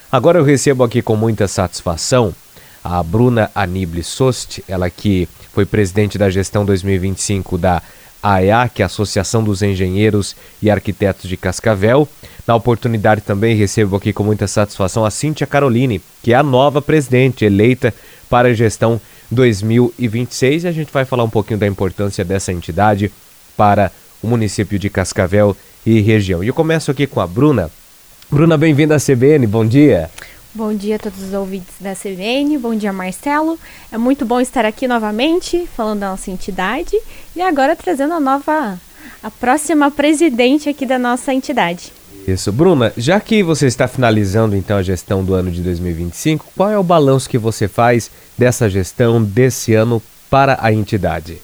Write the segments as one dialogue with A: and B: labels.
A: Agora eu recebo aqui com muita satisfação a Bruna Anible Sost, ela que foi presidente da gestão 2025 da AEAC, Associação dos Engenheiros e Arquitetos de Cascavel. Na oportunidade também recebo aqui com muita satisfação a Cíntia Caroline, que é a nova presidente eleita para a gestão 2026. E a gente vai falar um pouquinho da importância dessa entidade para o município de Cascavel e região. E eu começo aqui com a Bruna. Bruna, bem-vinda à CBN, bom dia.
B: Bom dia a todos os ouvintes da CBN, bom dia Marcelo. É muito bom estar aqui novamente, falando da nossa entidade e agora trazendo a próxima presidente aqui da nossa entidade.
A: Isso. Bruna, já que você está finalizando então a gestão do ano de 2025, qual é o balanço que você faz dessa gestão desse ano para a entidade?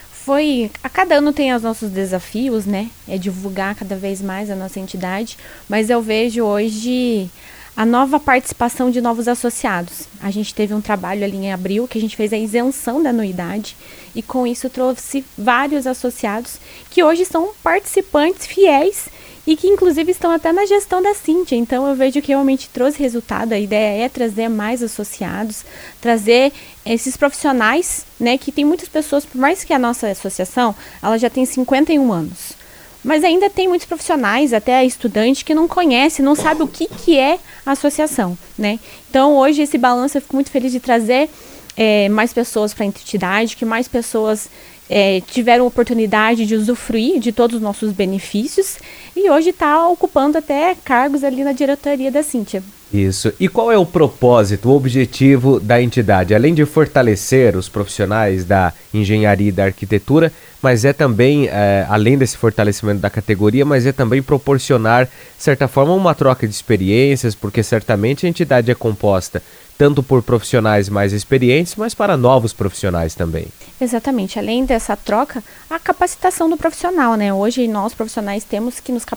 B: A cada ano tem os nossos desafios, né? É divulgar cada vez mais a nossa entidade, mas eu vejo hoje a nova participação de novos associados. A gente teve um trabalho ali em abril que a gente fez a isenção da anuidade e com isso trouxe vários associados que hoje são participantes fiéis e que inclusive estão até na gestão da Cíntia. Então eu vejo que realmente trouxe resultado. A ideia é trazer mais associados, trazer esses profissionais, né, que tem muitas pessoas, por mais que a nossa associação, ela já tem 51 anos. Mas ainda tem muitos profissionais, até estudante, que não conhece, não sabe o que é a associação, né? Então hoje esse balanço eu fico muito feliz de trazer mais pessoas para a entidade, que mais pessoas tiveram oportunidade de usufruir de todos os nossos benefícios e hoje está ocupando até cargos ali na diretoria da Cíntia.
A: Isso. E qual é o propósito, o objetivo da entidade? Além de fortalecer os profissionais da engenharia e da arquitetura, mas é também, além desse fortalecimento da categoria, mas é também proporcionar, de certa forma, uma troca de experiências, porque certamente a entidade é composta tanto por profissionais mais experientes, mas para novos profissionais também.
B: Exatamente. Além dessa troca, a capacitação do profissional, né? Hoje nós profissionais temos que nos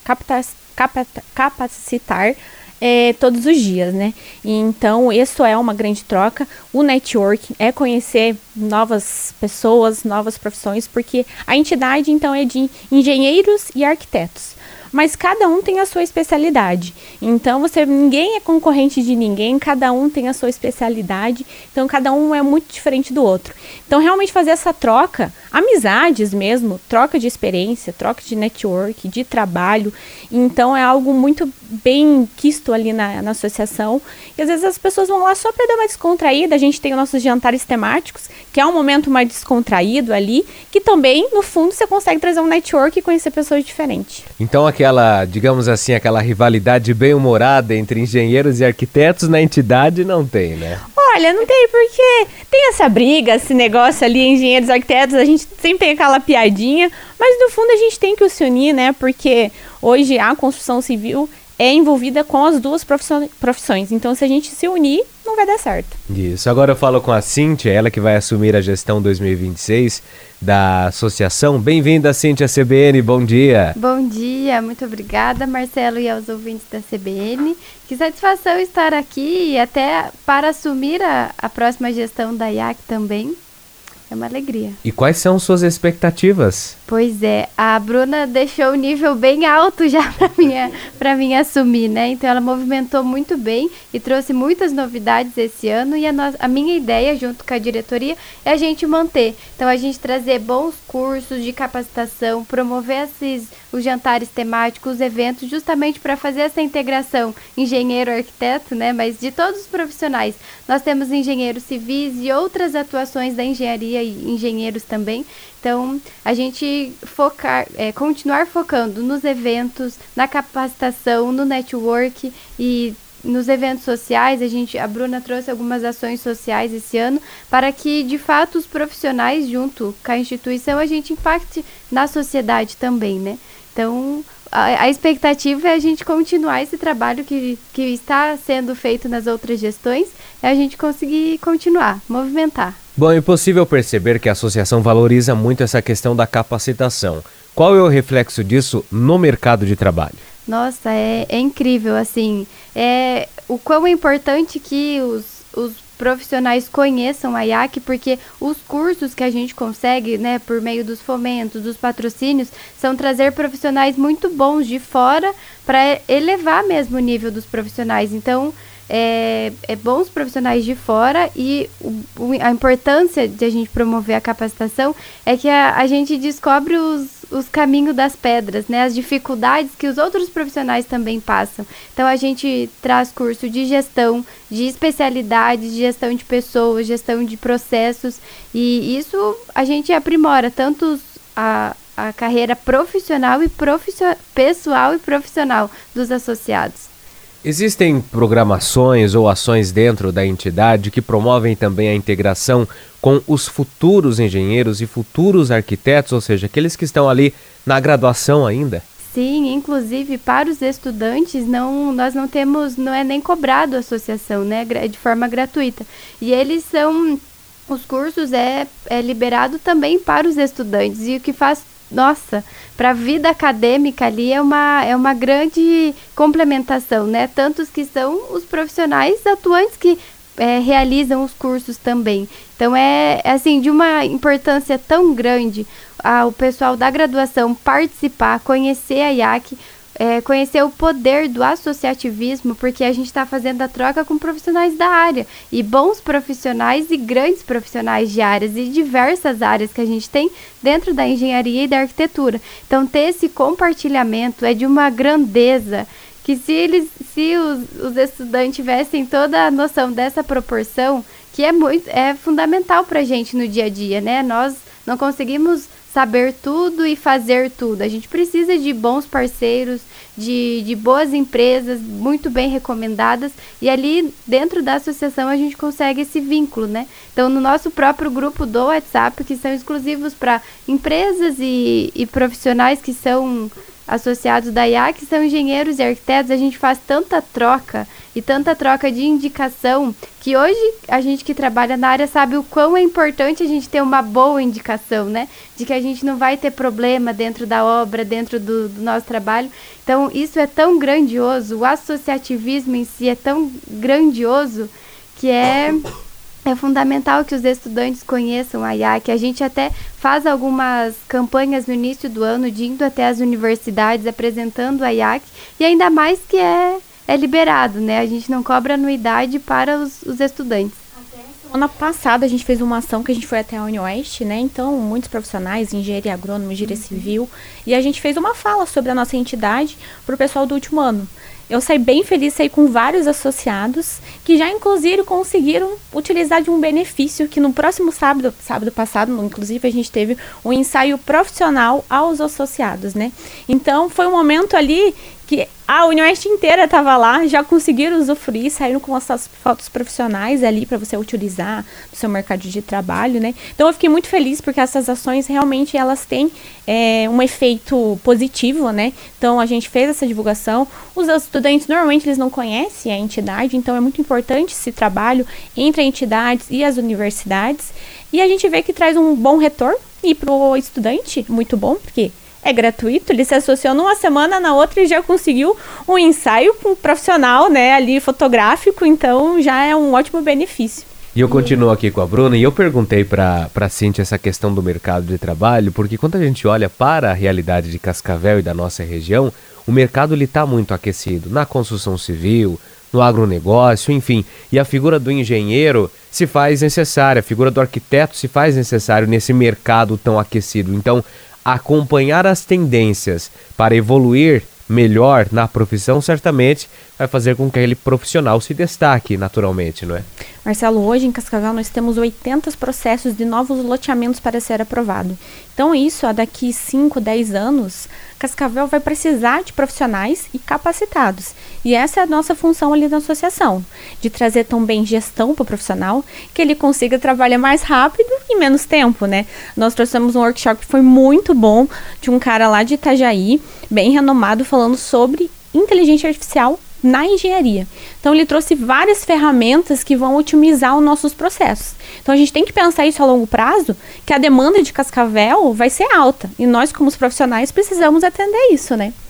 B: capacitar todos os dias, né? E então, isso é uma grande troca. O network é conhecer novas pessoas, novas profissões, porque a entidade, então, é de engenheiros e arquitetos. Mas cada um tem a sua especialidade. Então, ninguém é concorrente de ninguém, cada um tem a sua especialidade. Então, cada um é muito diferente do outro. Então, realmente fazer essa troca, amizades mesmo, troca de experiência, troca de network, de trabalho. Então, é algo muito bem quisto ali na associação. E às vezes as pessoas vão lá só para dar uma descontraída. A gente tem os nossos jantares temáticos, que é um momento mais descontraído ali, que também, no fundo, você consegue trazer um network e conhecer pessoas diferentes.
A: Então, aquela, digamos assim, aquela rivalidade bem-humorada entre engenheiros e arquitetos na entidade não tem, né?
B: Olha, não tem, porque tem essa briga, esse negócio ali, engenheiros e arquitetos, a gente sempre tem aquela piadinha, mas no fundo a gente tem que se unir, né? Porque hoje a construção civil é envolvida com as duas profissões. Então, se a gente se unir, não vai dar certo.
A: Isso. Agora eu falo com a Cíntia, ela que vai assumir a gestão 2026 da associação. Bem-vinda, Cíntia, à CBN. Bom dia.
C: Bom dia. Muito obrigada, Marcelo, e aos ouvintes da CBN. Que satisfação estar aqui e até para assumir a próxima gestão da IAC também. É uma alegria.
A: E quais são suas expectativas?
C: Pois é, a Bruna deixou o nível bem alto já para mim assumir, né? Então ela movimentou muito bem e trouxe muitas novidades esse ano e a minha ideia, junto com a diretoria, é a gente manter. Então a gente trazer bons cursos de capacitação, promover os jantares temáticos, os eventos, justamente para fazer essa integração engenheiro-arquiteto, né? Mas de todos os profissionais. Nós temos engenheiros civis e outras atuações da engenharia e engenheiros também. Então, a gente continuar focando nos eventos, na capacitação, no network e nos eventos sociais. A Bruna trouxe algumas ações sociais esse ano para que, de fato, os profissionais, junto com a instituição, a gente impacte na sociedade também, né? Então, a expectativa é a gente continuar esse trabalho que está sendo feito nas outras gestões, é a gente conseguir continuar, movimentar.
A: Bom, é possível perceber que a associação valoriza muito essa questão da capacitação. Qual é o reflexo disso no mercado de trabalho?
C: Nossa, é incrível, assim, o quão é importante que os profissionais conheçam a IAC, porque os cursos que a gente consegue, né, por meio dos fomentos, dos patrocínios, são trazer profissionais muito bons de fora para elevar mesmo o nível dos profissionais. Então, é bons profissionais de fora, e a importância de a gente promover a capacitação é que a gente descobre os caminhos das pedras, né? As dificuldades que os outros profissionais também passam. Então, a gente traz curso de gestão, de especialidades, de gestão de pessoas, gestão de processos, e isso a gente aprimora tanto a carreira profissional e pessoal e profissional dos associados.
A: Existem programações ou ações dentro da entidade que promovem também a integração com os futuros engenheiros e futuros arquitetos, ou seja, aqueles que estão ali na graduação ainda?
C: Sim, inclusive para os estudantes nós não temos, não é nem cobrado a associação, né, de forma gratuita. E os cursos é liberado também para os estudantes, e o que faz, para a vida acadêmica ali é uma grande complementação, né? Tantos que são os profissionais atuantes que realizam os cursos também. Então, assim, de uma importância tão grande o pessoal da graduação participar, conhecer a IAC, conhecer o poder do associativismo, porque a gente está fazendo a troca com profissionais da área, e bons profissionais e grandes profissionais de áreas e diversas áreas que a gente tem dentro da engenharia e da arquitetura. Então, ter esse compartilhamento é de uma grandeza que se os estudantes tivessem toda a noção dessa proporção, que é fundamental para a gente no dia a dia, né? Nós não conseguimos saber tudo e fazer tudo. A gente precisa de bons parceiros, de boas empresas muito bem recomendadas, e ali dentro da associação a gente consegue esse vínculo, né? Então, no nosso próprio grupo do WhatsApp, que são exclusivos para empresas e profissionais que são associados da IAC, são engenheiros e arquitetos, a gente faz tanta troca de indicação, que hoje a gente que trabalha na área sabe o quão é importante a gente ter uma boa indicação, né? De que a gente não vai ter problema dentro da obra, dentro do nosso trabalho. Então, isso é tão grandioso, o associativismo em si é tão grandioso, que é fundamental que os estudantes conheçam a IAC. A gente até faz algumas campanhas no início do ano, de indo até as universidades, apresentando a IAC, e ainda mais que é liberado, né? A gente não cobra anuidade para os estudantes.
B: Ano passado a gente fez uma ação que a gente foi até a UniOeste, né? Então, muitos profissionais, engenharia agrônoma, engenharia civil, e a gente fez uma fala sobre a nossa entidade para o pessoal do último ano. Eu saí bem feliz, saí com vários associados que já, inclusive, conseguiram utilizar de um benefício que no próximo sábado passado, inclusive, a gente teve um ensaio profissional aos associados, né? Então, foi um momento ali que a UniOeste inteira estava lá, já conseguiram usufruir, saíram com as suas fotos profissionais ali para você utilizar no seu mercado de trabalho, né? Então, eu fiquei muito feliz porque essas ações realmente elas têm um efeito positivo, né? Então, a gente fez essa divulgação. Os estudantes, normalmente, eles não conhecem a entidade, então é muito importante esse trabalho entre as entidades e as universidades. E a gente vê que traz um bom retorno, e para o estudante, muito bom, porque é gratuito, ele se associou numa semana, na outra ele já conseguiu um ensaio com um profissional, né, ali fotográfico, então já é um ótimo benefício.
A: E eu continuo aqui com a Bruna, e eu perguntei para a Cíntia essa questão do mercado de trabalho, porque quando a gente olha para a realidade de Cascavel e da nossa região, o mercado está muito aquecido na construção civil, no agronegócio, enfim, e a figura do engenheiro se faz necessária, a figura do arquiteto se faz necessário nesse mercado tão aquecido. Então, acompanhar as tendências para evoluir melhor na profissão certamente vai fazer com que aquele profissional se destaque naturalmente, não é?
B: Marcelo, hoje em Cascavel nós temos 80 processos de novos loteamentos para ser aprovado. Então isso, daqui 5, 10 anos, Cascavel vai precisar de profissionais e capacitados. E essa é a nossa função ali na associação, de trazer também gestão para o profissional, que ele consiga trabalhar mais rápido e menos tempo, né? Nós trouxemos um workshop que foi muito bom, de um cara lá de Itajaí, bem renomado, falando sobre inteligência artificial na engenharia. Então, ele trouxe várias ferramentas que vão otimizar os nossos processos. Então, a gente tem que pensar isso a longo prazo, que a demanda de Cascavel vai ser alta. E nós, como os profissionais, precisamos atender isso, né?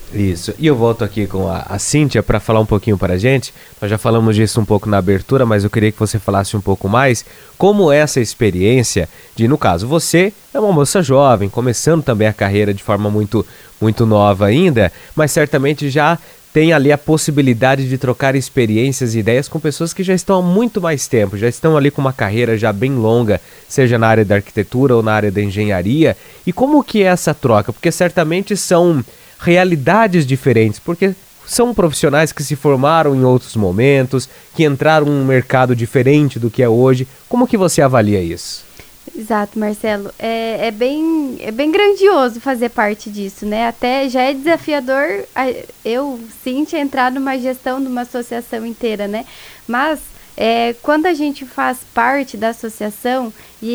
A: Isso. E eu volto aqui com a Cíntia para falar um pouquinho para a gente. Nós já falamos disso um pouco na abertura, mas eu queria que você falasse um pouco mais como é essa experiência de, no caso, você é uma moça jovem, começando também a carreira de forma muito, muito nova ainda, mas certamente já tem ali a possibilidade de trocar experiências e ideias com pessoas que já estão há muito mais tempo, já estão ali com uma carreira já bem longa, seja na área da arquitetura ou na área da engenharia. E como que é essa troca? Porque certamente são realidades diferentes, porque são profissionais que se formaram em outros momentos, que entraram num mercado diferente do que é hoje. Como que você avalia isso?
C: Exato, Marcelo. É bem grandioso fazer parte disso, né? Até já é desafiador eu, Cíntia, entrar numa gestão de uma associação inteira, né? Mas quando a gente faz parte da associação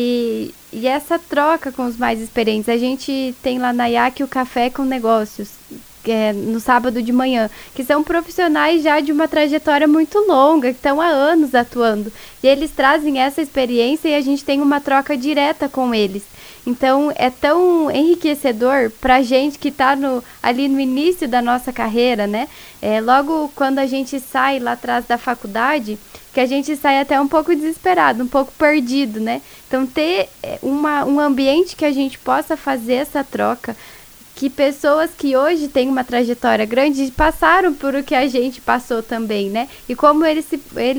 C: e essa troca com os mais experientes, a gente tem lá na IAC o Café com Negócios, no sábado de manhã, que são profissionais já de uma trajetória muito longa, que estão há anos atuando, e eles trazem essa experiência e a gente tem uma troca direta com eles. Então é tão enriquecedor para a gente que está ali no início da nossa carreira, né? Logo quando a gente sai lá atrás da faculdade, que a gente sai até um pouco desesperado, um pouco perdido, né? Então ter um ambiente que a gente possa fazer essa troca, que pessoas que hoje têm uma trajetória grande passaram por o que a gente passou também, né? E como eles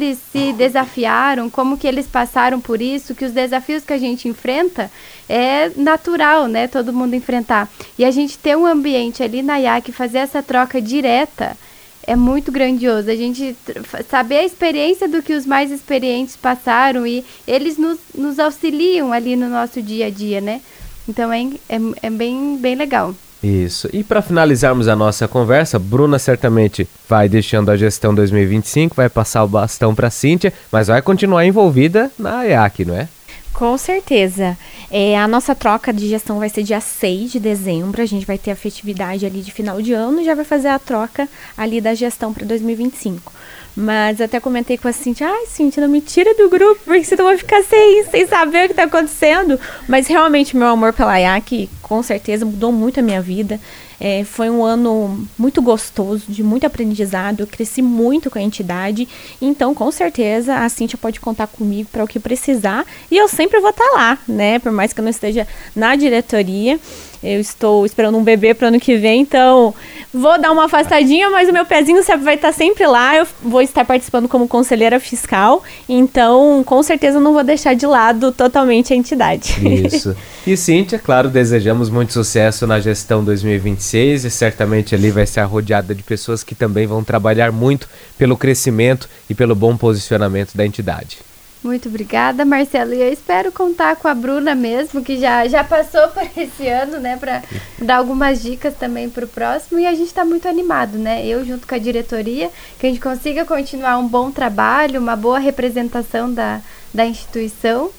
C: se desafiaram, como que eles passaram por isso, que os desafios que a gente enfrenta é natural, né? Todo mundo enfrentar. E a gente ter um ambiente ali na IAC, fazer essa troca direta, é muito grandioso. A gente saber a experiência do que os mais experientes passaram e eles nos auxiliam ali no nosso dia a dia, né? Então é bem legal.
A: Isso. E para finalizarmos a nossa conversa, Bruna certamente vai deixando a gestão 2025, vai passar o bastão para a Cíntia, mas vai continuar envolvida na IAC, não é?
B: Com certeza. A nossa troca de gestão vai ser dia 6 de dezembro. A gente vai ter a festividade ali de final de ano e já vai fazer a troca ali da gestão para 2025. Mas até comentei com a Cíntia, Cíntia, não me tira do grupo, porque senão eu vou ficar sem saber o que está acontecendo. Mas realmente meu amor pela IAC, com certeza, mudou muito a minha vida. Foi um ano muito gostoso, de muito aprendizado, eu cresci muito com a entidade. Então, com certeza, a Cíntia pode contar comigo para o que precisar. E eu sempre vou estar lá, né? Por mais que eu não esteja na diretoria. Eu estou esperando um bebê para o ano que vem, então vou dar uma afastadinha, mas o meu pezinho vai estar sempre lá. Eu vou estar participando como conselheira fiscal, então com certeza não vou deixar de lado totalmente a entidade.
A: Isso. E Cíntia, claro, desejamos muito sucesso na gestão 2026 e certamente ali vai ser rodeada de pessoas que também vão trabalhar muito pelo crescimento e pelo bom posicionamento da entidade.
C: Muito obrigada, Marcelo. E eu espero contar com a Bruna mesmo, que já passou por esse ano, né? Para dar algumas dicas também para o próximo. E a gente está muito animado, né? Eu junto com a diretoria, que a gente consiga continuar um bom trabalho, uma boa representação da instituição.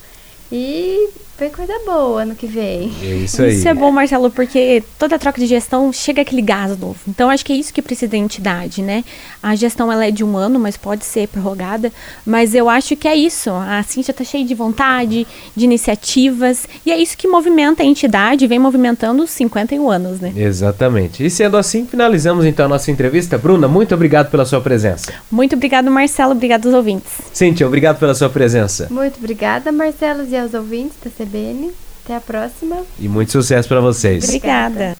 C: E vem coisa boa ano que vem.
A: É isso aí.
B: Isso é bom, Marcelo, porque toda troca de gestão chega aquele gás novo. Então, acho que é isso que precisa da entidade, né? A gestão, ela é de um ano, mas pode ser prorrogada. Mas eu acho que é isso. A Cíntia está cheia de vontade, de iniciativas. E é isso que movimenta a entidade, vem movimentando os 51 anos, né?
A: Exatamente. E sendo assim, finalizamos então a nossa entrevista. Bruna, muito obrigado pela sua presença.
B: Muito obrigado, Marcelo. Obrigado aos ouvintes.
A: Cíntia, obrigado pela sua presença.
C: Muito obrigada, Marcelo, e aos ouvintes da CBN. Até a próxima.
A: E muito sucesso para vocês.
B: Obrigada.